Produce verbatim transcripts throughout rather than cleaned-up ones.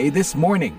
A This Morning.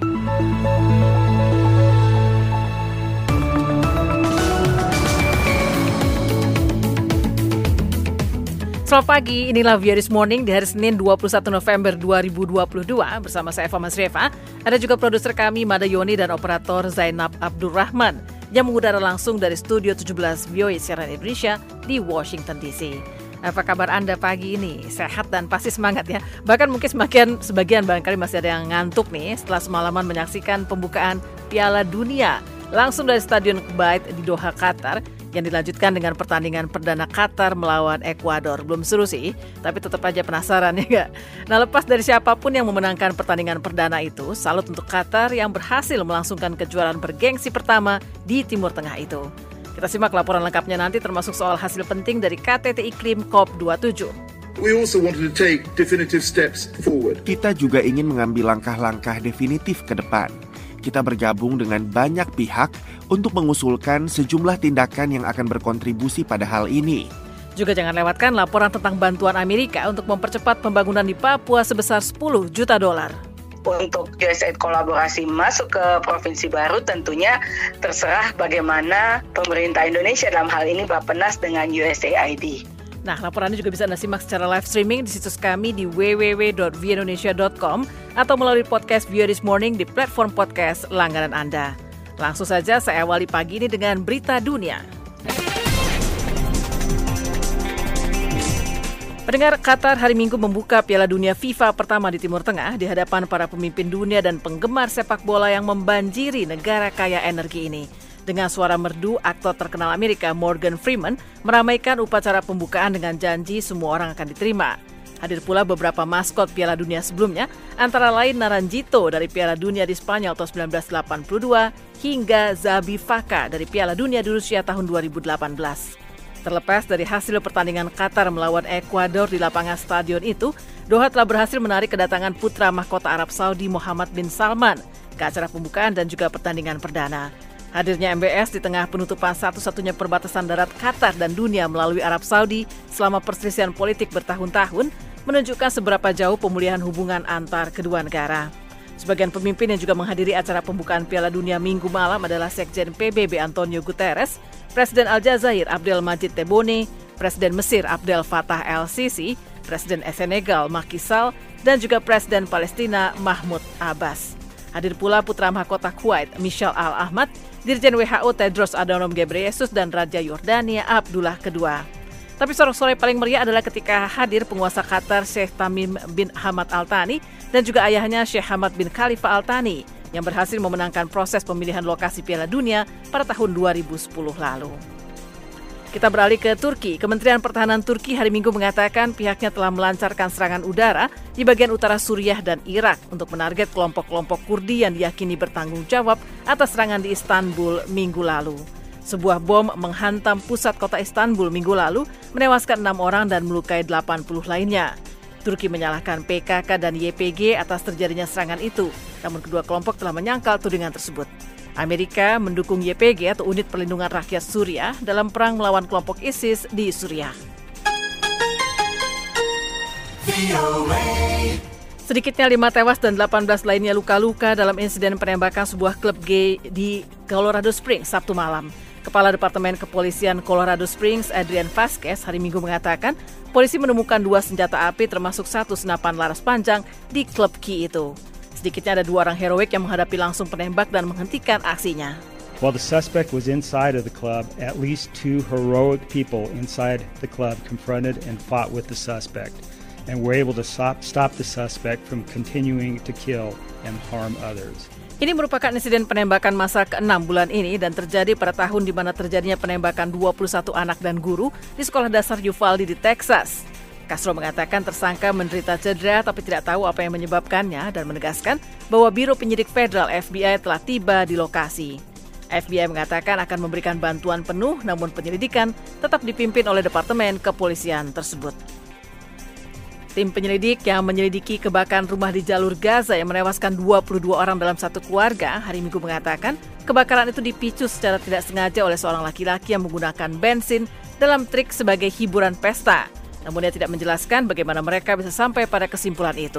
Selamat pagi, inilah V O A This Morning di hari Senin dua puluh satu November dua ribu dua puluh dua bersama saya Eva Masreva. Ada juga produser kami Mada Yoni dan operator Zainab Abdurrahman yang mengudara langsung dari Studio tujuh belas V O A Siaran Indonesia di Washington D C. Apa kabar Anda pagi ini? Sehat dan pasti semangat ya. Bahkan mungkin semakin sebagian barangkali masih ada yang ngantuk nih setelah semalaman menyaksikan pembukaan Piala Dunia langsung dari Stadion Kuwait di Doha, Qatar, yang dilanjutkan dengan pertandingan perdana Qatar melawan Ekuador. Belum seru sih, tapi tetap aja penasaran ya gak? Nah, lepas dari siapapun yang memenangkan pertandingan perdana itu, salut untuk Qatar yang berhasil melangsungkan kejuaraan bergengsi pertama di Timur Tengah itu. Kita simak laporan lengkapnya nanti, termasuk soal hasil penting dari K T T Iklim C O P dua puluh tujuh. We also wanted to take definitive steps forward. Kita juga ingin mengambil langkah-langkah definitif ke depan. Kita bergabung dengan banyak pihak untuk mengusulkan sejumlah tindakan yang akan berkontribusi pada hal ini. Juga jangan lewatkan laporan tentang bantuan Amerika untuk mempercepat pembangunan di Papua sebesar sepuluh juta dolar. Untuk U S A I D kolaborasi masuk ke provinsi baru tentunya terserah bagaimana pemerintah Indonesia dalam hal ini Bappenas dengan U S A I D. Nah, laporannya juga bisa Anda simak secara live streaming di situs kami di w w w dot v indonesia dot com atau melalui podcast V O A This Morning di platform podcast langganan Anda. Langsung saja saya awali pagi ini dengan berita dunia. Pendengar, Qatar hari Minggu membuka Piala Dunia FIFA pertama di Timur Tengah di hadapan para pemimpin dunia dan penggemar sepak bola yang membanjiri negara kaya energi ini. Dengan suara merdu, aktor terkenal Amerika Morgan Freeman meramaikan upacara pembukaan dengan janji semua orang akan diterima. Hadir pula beberapa maskot Piala Dunia sebelumnya, antara lain Naranjito dari Piala Dunia di Spanyol tahun sembilan belas delapan puluh dua hingga Zabi Faka dari Piala Dunia di Rusia tahun dua ribu delapan belas. Terlepas dari hasil pertandingan Qatar melawan Ekuador di lapangan stadion itu, Doha telah berhasil menarik kedatangan putra mahkota Arab Saudi Muhammad bin Salman ke acara pembukaan dan juga pertandingan perdana. Hadirnya M B S di tengah penutupan satu-satunya perbatasan darat Qatar dan dunia melalui Arab Saudi selama perselisihan politik bertahun-tahun menunjukkan seberapa jauh pemulihan hubungan antar kedua negara. Sebagian pemimpin yang juga menghadiri acara pembukaan Piala Dunia Minggu malam adalah Sekjen P B B Antonio Guterres, Presiden Aljazair Abdel Majid Tebboune, Presiden Mesir Abdel Fattah el-Sisi, Presiden Senegal Macky Sall, dan juga Presiden Palestina Mahmud Abbas. Hadir pula putra mahkota Kuwait Michel Al-Ahmad, Dirjen W H O Tedros Adhanom Ghebreyesus dan Raja Yordania Abdullah kedua. Tapi sorak-sorai paling meriah adalah ketika hadir penguasa Qatar Sheikh Tamim bin Hamad Al Thani dan juga ayahnya Sheikh Hamad bin Khalifa Al Thani yang berhasil memenangkan proses pemilihan lokasi Piala Dunia pada tahun dua ribu sepuluh lalu. Kita beralih ke Turki. Kementerian Pertahanan Turki hari Minggu mengatakan pihaknya telah melancarkan serangan udara di bagian utara Suriah dan Irak untuk menarget kelompok-kelompok Kurdi yang diyakini bertanggung jawab atas serangan di Istanbul minggu lalu. Sebuah bom menghantam pusat kota Istanbul minggu lalu, menewaskan enam orang dan melukai delapan puluh lainnya. Turki menyalahkan P K K dan Y P G atas terjadinya serangan itu, namun kedua kelompok telah menyangkal tudingan tersebut. Amerika mendukung Y P G atau Unit Perlindungan Rakyat Suriah dalam perang melawan kelompok ISIS di Suriah. Sedikitnya lima tewas dan delapan belas lainnya luka-luka dalam insiden penembakan sebuah klub gay di Colorado Springs Sabtu malam. Kepala Departemen Kepolisian Colorado Springs, Adrian Vasquez, hari Minggu mengatakan polisi menemukan dua senjata api termasuk satu senapan laras panjang di klub Key itu. Sedikitnya ada dua orang heroik yang menghadapi langsung penembak dan menghentikan aksinya. While the suspect was inside of the club, at least two heroic people inside the club confronted and fought with the suspect and were able to stop, stop the suspect from continuing to kill and harm others. Ini merupakan insiden penembakan masa keenam bulan ini dan terjadi pada tahun di mana terjadinya penembakan dua puluh satu anak dan guru di sekolah dasar Uvalde di Texas. Castro mengatakan tersangka menderita cedera tapi tidak tahu apa yang menyebabkannya dan menegaskan bahwa Biro Penyidik Federal F B I telah tiba di lokasi. F B I mengatakan akan memberikan bantuan penuh namun penyelidikan tetap dipimpin oleh Departemen Kepolisian tersebut. Tim penyelidik yang menyelidiki kebakaran rumah di jalur Gaza yang menewaskan dua puluh dua orang dalam satu keluarga hari Minggu mengatakan kebakaran itu dipicu secara tidak sengaja oleh seorang laki-laki yang menggunakan bensin dalam trik sebagai hiburan pesta. Namun dia tidak menjelaskan bagaimana mereka bisa sampai pada kesimpulan itu.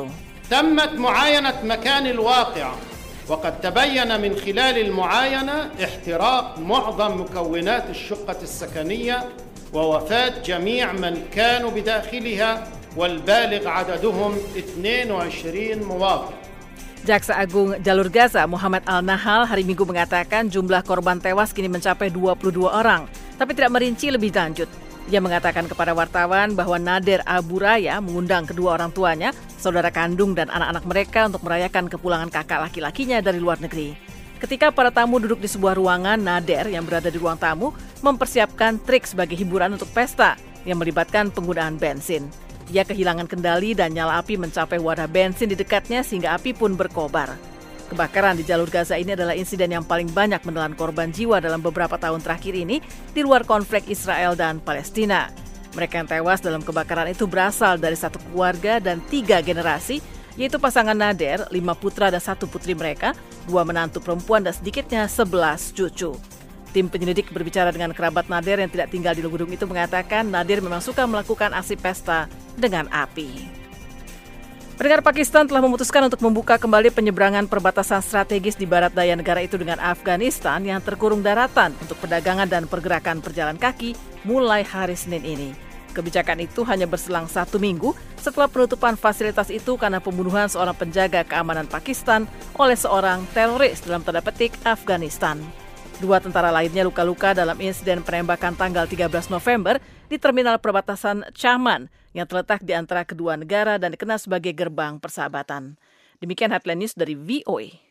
تمت معاينة مكان الواقعة وقد تبين من خلال المعاينة احتراق معظم مكونات الشقة السكنية ووفاة جميع من كانوا بداخلها والبالغ عددهم اثنين وعشرين مواطن. Jaksa Agung Jalur Gaza Muhammad Al-Nahal hari Minggu mengatakan jumlah korban tewas kini mencapai dua puluh dua orang, tapi tidak merinci lebih lanjut. Ia mengatakan kepada wartawan bahwa Nader Abu Raya mengundang kedua orang tuanya, saudara kandung dan anak-anak mereka untuk merayakan kepulangan kakak laki-lakinya dari luar negeri. Ketika para tamu duduk di sebuah ruangan, Nader yang berada di ruang tamu mempersiapkan trik sebagai hiburan untuk pesta yang melibatkan penggunaan bensin. Ia kehilangan kendali dan nyala api mencapai wadah bensin di dekatnya sehingga api pun berkobar. Kebakaran di jalur Gaza ini adalah insiden yang paling banyak menelan korban jiwa dalam beberapa tahun terakhir ini di luar konflik Israel dan Palestina. Mereka yang tewas dalam kebakaran itu berasal dari satu keluarga dan tiga generasi, yaitu pasangan Nader, lima putra dan satu putri mereka, dua menantu perempuan dan sedikitnya sebelas cucu. Tim penyelidik berbicara dengan kerabat Nader yang tidak tinggal di gedung itu mengatakan Nader memang suka melakukan aksi pesta dengan api. Pendengar, Pakistan telah memutuskan untuk membuka kembali penyeberangan perbatasan strategis di barat daya negara itu dengan Afghanistan yang terkurung daratan untuk perdagangan dan pergerakan berjalan kaki mulai hari Senin ini. Kebijakan itu hanya berselang satu minggu setelah penutupan fasilitas itu karena pembunuhan seorang penjaga keamanan Pakistan oleh seorang teroris dalam tanda petik Afghanistan. Dua tentara lainnya luka-luka dalam insiden penembakan tanggal tiga belas November di terminal perbatasan Chaman yang terletak di antara kedua negara dan dikenal sebagai gerbang persahabatan. Demikian headline news dari V O A.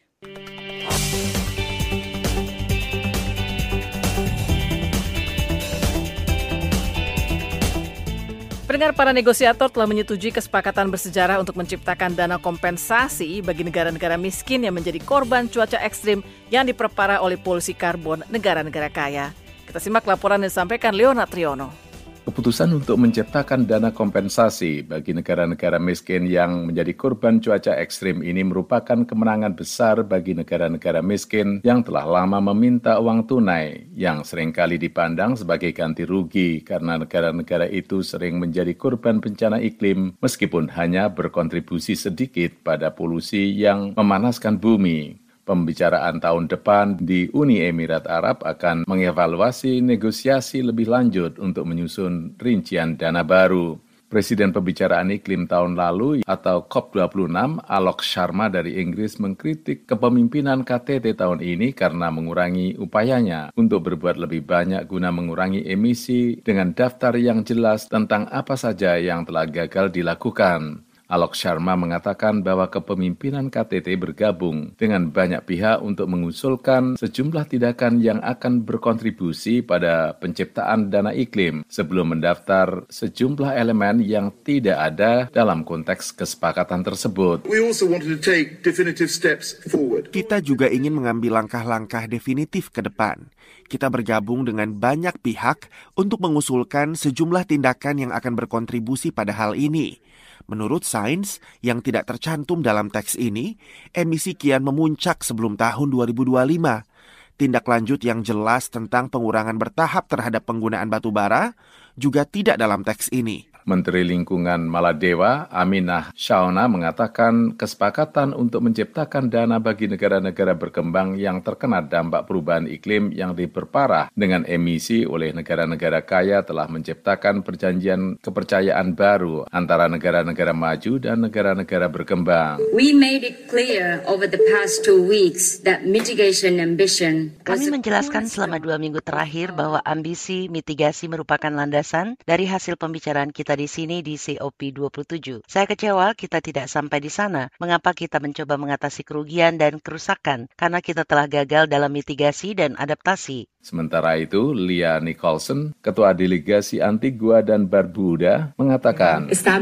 Pendengar, para negosiator telah menyetujui kesepakatan bersejarah untuk menciptakan dana kompensasi bagi negara-negara miskin yang menjadi korban cuaca ekstrim yang diperparah oleh polusi karbon negara-negara kaya. Kita simak laporan yang disampaikan Leonard Triono. Keputusan untuk menciptakan dana kompensasi bagi negara-negara miskin yang menjadi korban cuaca ekstrim ini merupakan kemenangan besar bagi negara-negara miskin yang telah lama meminta uang tunai yang seringkali dipandang sebagai ganti rugi karena negara-negara itu sering menjadi korban bencana iklim meskipun hanya berkontribusi sedikit pada polusi yang memanaskan bumi. Pembicaraan tahun depan di Uni Emirat Arab akan mengevaluasi negosiasi lebih lanjut untuk menyusun rincian dana baru. Presiden Pembicaraan Iklim tahun lalu atau COP dua puluh enam, Alok Sharma dari Inggris mengkritik kepemimpinan K T T tahun ini karena mengurangi upayanya untuk berbuat lebih banyak guna mengurangi emisi dengan daftar yang jelas tentang apa saja yang telah gagal dilakukan. Alok Sharma mengatakan bahwa kepemimpinan K T T bergabung dengan banyak pihak untuk mengusulkan sejumlah tindakan yang akan berkontribusi pada penciptaan dana iklim sebelum mendaftar sejumlah elemen yang tidak ada dalam konteks kesepakatan tersebut. We also wanted to take definitive steps forward. Kita juga ingin mengambil langkah-langkah definitif ke depan. Kita bergabung dengan banyak pihak untuk mengusulkan sejumlah tindakan yang akan berkontribusi pada hal ini. Menurut sains yang tidak tercantum dalam teks ini, emisi kian memuncak sebelum tahun dua ribu dua puluh lima. Tindak lanjut yang jelas tentang pengurangan bertahap terhadap penggunaan batu bara juga tidak dalam teks ini. Menteri Lingkungan Maladewa, Aminah Shauna, mengatakan kesepakatan untuk menciptakan dana bagi negara-negara berkembang yang terkena dampak perubahan iklim yang diperparah dengan emisi oleh negara-negara kaya telah menciptakan perjanjian kepercayaan baru antara negara-negara maju dan negara-negara berkembang. We made it clear over the past two weeks that mitigation ambition. Kami menjelaskan selama dua minggu terakhir bahwa ambisi mitigasi merupakan landasan dari hasil pembicaraan kita di sini di C O P dua puluh tujuh. Saya kecewa kita tidak sampai di sana. Mengapa kita mencoba mengatasi kerugian dan kerusakan? Karena kita telah gagal dalam mitigasi dan adaptasi. Sementara itu, Leah Nicholson, Ketua Delegasi Antigua dan Barbuda, mengatakan,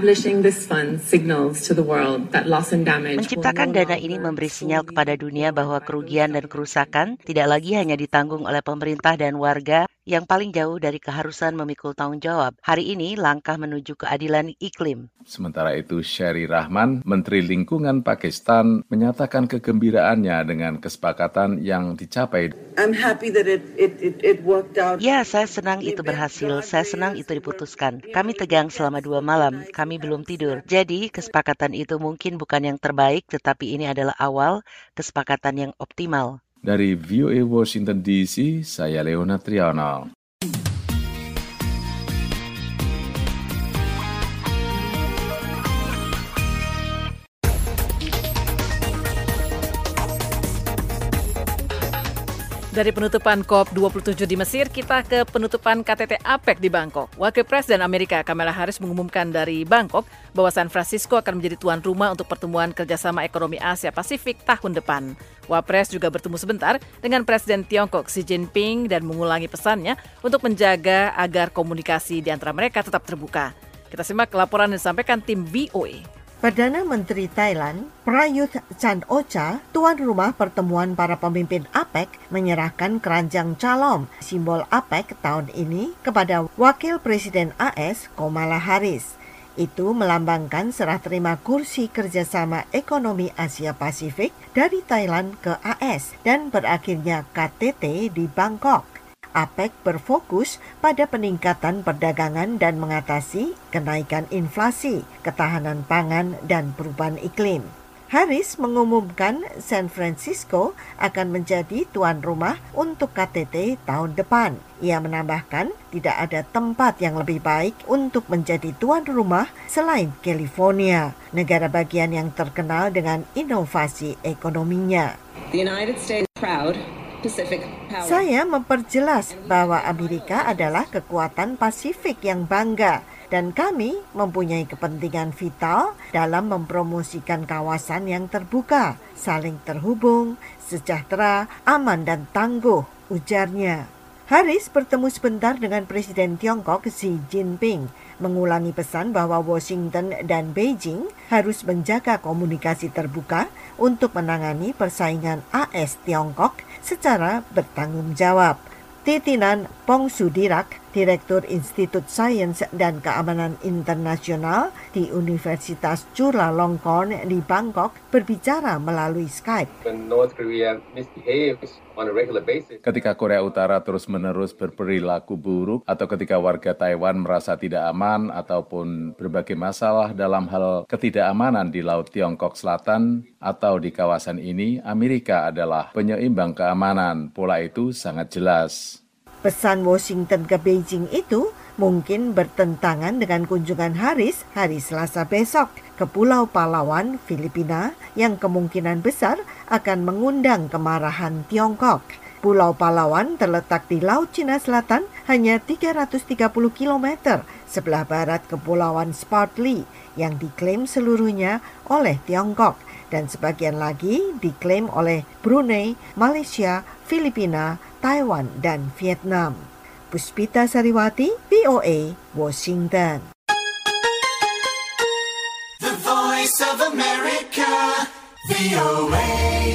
menciptakan dana ini memberi sinyal kepada dunia bahwa kerugian dan kerusakan tidak lagi hanya ditanggung oleh pemerintah dan warga yang paling jauh dari keharusan memikul tanggung jawab. Hari ini langkah menuju keadilan iklim. Sementara itu, Sherry Rahman, Menteri Lingkungan Pakistan, menyatakan kegembiraannya dengan kesepakatan yang dicapai. I'm happy that it, it, it, it worked out. Ya, saya senang itu berhasil. Saya senang itu diputuskan. Kami tegang selama dua malam. Kami belum tidur. Jadi, kesepakatan itu mungkin bukan yang terbaik, tetapi ini adalah awal kesepakatan yang optimal. Dari V O A Washington D C, saya Leona Triana. Dari penutupan C O P dua puluh tujuh di Mesir, kita ke penutupan K T T APEC di Bangkok. Wakil Presiden Amerika Kamala Harris mengumumkan dari Bangkok bahwa San Francisco akan menjadi tuan rumah untuk pertemuan kerjasama ekonomi Asia Pasifik tahun depan. Wapres juga bertemu sebentar dengan Presiden Tiongkok Xi Jinping dan mengulangi pesannya untuk menjaga agar komunikasi di antara mereka tetap terbuka. Kita simak laporan yang disampaikan tim V O A. Perdana Menteri Thailand, Prayut Chan-o-cha, tuan rumah pertemuan para pemimpin APEC, menyerahkan keranjang calon simbol APEC tahun ini kepada Wakil Presiden A S Kamala Harris. Itu melambangkan serah terima kursi kerjasama ekonomi Asia Pasifik dari Thailand ke A S dan berakhirnya K T T di Bangkok. APEC berfokus pada peningkatan perdagangan dan mengatasi kenaikan inflasi, ketahanan pangan, dan perubahan iklim. Harris mengumumkan San Francisco akan menjadi tuan rumah untuk K T T tahun depan. Ia menambahkan tidak ada tempat yang lebih baik untuk menjadi tuan rumah selain California, negara bagian yang terkenal dengan inovasi ekonominya. The United States is proud. Saya memperjelas bahwa Amerika adalah kekuatan Pasifik yang bangga dan kami mempunyai kepentingan vital dalam mempromosikan kawasan yang terbuka, saling terhubung, sejahtera, aman dan tangguh, ujarnya. Harris bertemu sebentar dengan Presiden Tiongkok Xi Jinping, mengulangi pesan bahwa Washington dan Beijing harus menjaga komunikasi terbuka untuk menangani persaingan A S Tiongkok secara bertanggung jawab. Titinan Pongsudirak, Direktur Institut Sains dan Keamanan Internasional di Universitas Chulalongkorn di Bangkok, berbicara melalui Skype. Ketika Korea Utara terus-menerus berperilaku buruk atau ketika warga Taiwan merasa tidak aman ataupun berbagai masalah dalam hal ketidakamanan di Laut Tiongkok Selatan atau di kawasan ini, Amerika adalah penyeimbang keamanan. Pola itu sangat jelas. Pesan Washington ke Beijing itu mungkin bertentangan dengan kunjungan Harris hari Selasa besok ke Pulau Palawan, Filipina, yang kemungkinan besar akan mengundang kemarahan Tiongkok. Pulau Palawan terletak di Laut Cina Selatan hanya tiga ratus tiga puluh kilometer sebelah barat Kepulauan Spratly yang diklaim seluruhnya oleh Tiongkok dan sebagian lagi diklaim oleh Brunei, Malaysia, Filipina, Taiwan, dan Vietnam. Puspita Sariwati, V O A, Washington. The Voice of America, V O A.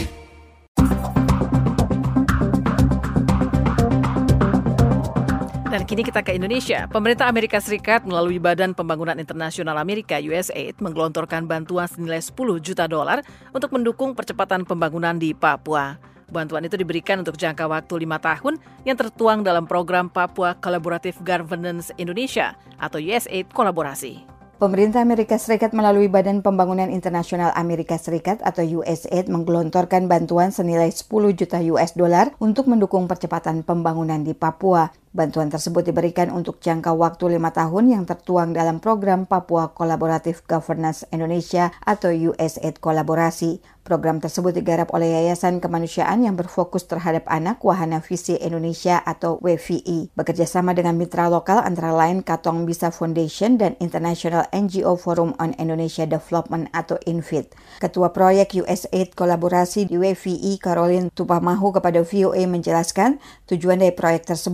Dan kini kita ke Indonesia. Pemerintah Amerika Serikat melalui Badan Pembangunan Internasional Amerika U S A I D menggelontorkan bantuan senilai sepuluh juta dolar untuk mendukung percepatan pembangunan di Papua. Bantuan itu diberikan untuk jangka waktu lima tahun yang tertuang dalam program Papua Collaborative Governance Indonesia atau U S A I D Kolaborasi. Pemerintah Amerika Serikat melalui Badan Pembangunan Internasional Amerika Serikat atau U S A I D menggelontorkan bantuan senilai sepuluh juta U S dollar untuk mendukung percepatan pembangunan di Papua. Bantuan tersebut diberikan untuk jangka waktu lima tahun yang tertuang dalam program Papua Collaborative Governance Indonesia atau U S A I D Kolaborasi. Program tersebut digarap oleh Yayasan Kemanusiaan yang berfokus terhadap anak Wahana Visi Indonesia atau W V I, bekerjasama dengan mitra lokal antara lain Katong Bisa Foundation dan International N G O Forum on Indonesia Development atau INVID. Ketua proyek U S A I D Kolaborasi di W V I, Caroline Tupamahu, kepada V O A menjelaskan tujuan dari proyek tersebut adalah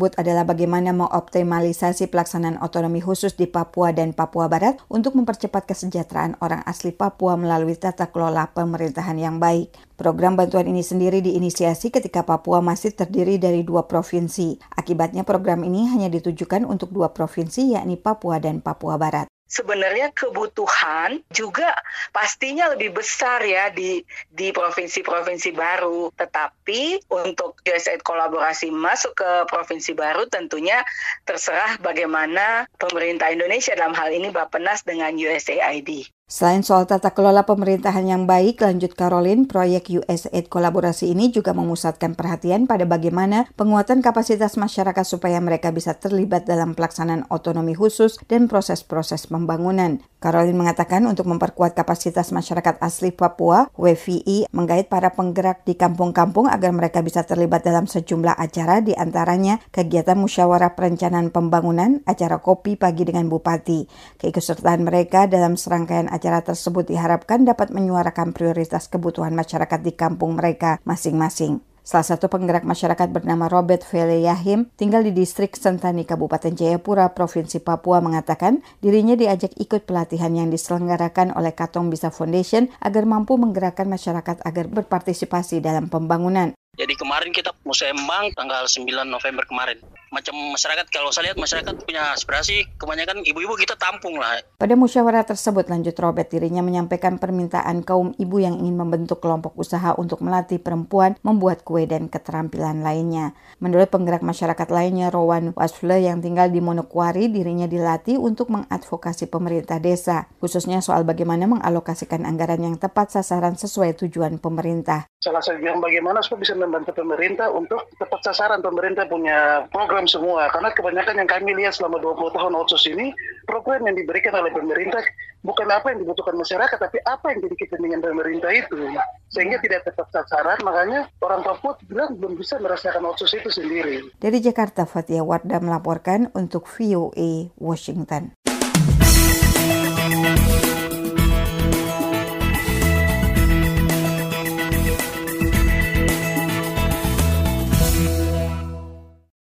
bagaimana mengoptimalisasi pelaksanaan otonomi khusus di Papua dan Papua Barat untuk mempercepat kesejahteraan orang asli Papua melalui tata kelola pemerintahan yang baik. Program bantuan ini sendiri diinisiasi ketika Papua masih terdiri dari dua provinsi. Akibatnya program ini hanya ditujukan untuk dua provinsi, yakni Papua dan Papua Barat. Sebenarnya kebutuhan juga pastinya lebih besar ya di di provinsi-provinsi baru. Tetapi untuk U S A I D kolaborasi masuk ke provinsi baru tentunya terserah bagaimana pemerintah Indonesia, dalam hal ini Bappenas dengan U S A I D. Selain soal tata kelola pemerintahan yang baik, lanjut Caroline, proyek U S A I D kolaborasi ini juga memusatkan perhatian pada bagaimana penguatan kapasitas masyarakat supaya mereka bisa terlibat dalam pelaksanaan otonomi khusus dan proses-proses pembangunan. Caroline mengatakan untuk memperkuat kapasitas masyarakat asli Papua, W V I menggait para penggerak di kampung-kampung agar mereka bisa terlibat dalam sejumlah acara, di antaranya kegiatan musyawarah perencanaan pembangunan, acara kopi pagi dengan bupati. Keikutsertaan mereka dalam serangkaian acara tersebut diharapkan dapat menyuarakan prioritas kebutuhan masyarakat di kampung mereka masing-masing. Salah satu penggerak masyarakat bernama Robert Vele Yahim tinggal di distrik Sentani, Kabupaten Jayapura, Provinsi Papua, mengatakan dirinya diajak ikut pelatihan yang diselenggarakan oleh Katong Bisa Foundation agar mampu menggerakkan masyarakat agar berpartisipasi dalam pembangunan. Jadi kemarin kita musembang tanggal sembilan November kemarin. Macam masyarakat, kalau saya lihat masyarakat punya aspirasi, kebanyakan ibu-ibu kita tampung lah. Pada musyawarah tersebut, lanjut Robert, dirinya menyampaikan permintaan kaum ibu yang ingin membentuk kelompok usaha untuk melatih perempuan membuat kue dan keterampilan lainnya. Menurut penggerak masyarakat lainnya, Rowan Wasfle yang tinggal di Monokwari, dirinya dilatih untuk mengadvokasi pemerintah desa, khususnya soal bagaimana mengalokasikan anggaran yang tepat sasaran sesuai tujuan pemerintah. Salah satu yang bagaimana supaya bisa membantu pemerintah untuk tepat sasaran. Pemerintah punya program semua, karena kebanyakan yang kami lihat selama dua puluh tahun otsus ini, program yang diberikan oleh pemerintah bukan apa yang dibutuhkan masyarakat, tapi apa yang jadi kepentingan pemerintah itu, sehingga tidak tepat sasaran. Makanya orang Papua bilang belum bisa merasakan otsus itu sendiri. Dari Jakarta, Fatia Wardah melaporkan untuk V O A Washington.